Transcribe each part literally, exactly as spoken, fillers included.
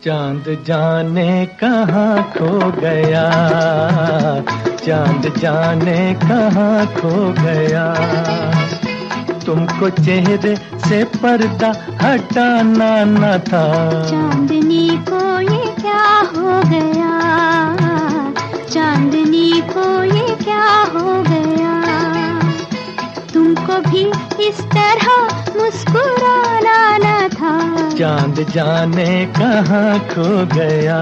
चांद जाने कहाँ खो गया, चांद जाने कहाँ खो गया। तुमको चेहरे से पर्दा हटाना न था। चांदनी को ये क्या हो गया, चांदनी को ये क्या हो गया। तुमको भी इस तरह मुस्कुराना न था। चांद जाने कहाँ खो गया।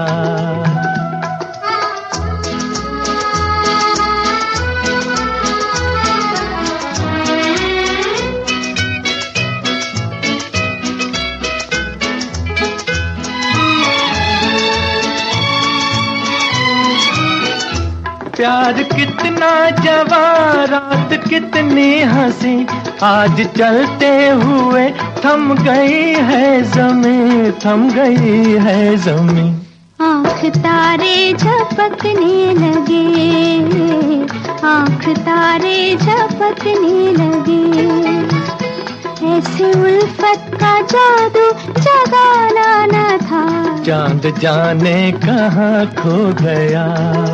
प्यार कितना जवां, रात कितनी हंसी, आज चलते हुए थम गई है ज़मीं, थम गई है ज़मीं। आँख तारे झपकने लगे, आँख तारे झपकने लगे। ऐसे उल्फत का जादू जगाना न था। चांद जाने कहाँ खो गया।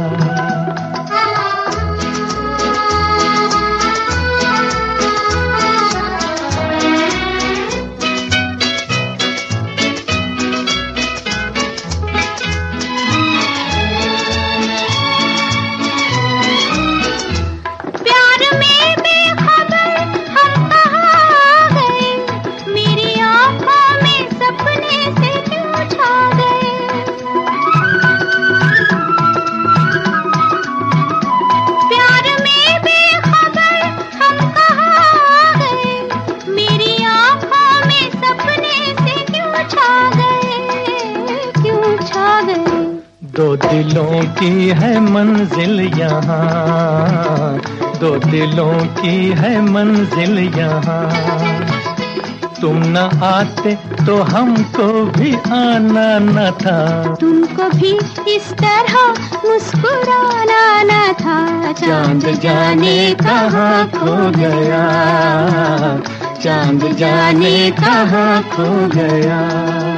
दो दिलों की है मंजिल यहाँ, दो दिलों की है मंजिल यहाँ। तुम न आते तो हमको भी आना न था। तुमको भी इस तरह मुस्कुराना न था। चांद जाने कहाँ खो गया, चांद जाने कहाँ खो गया।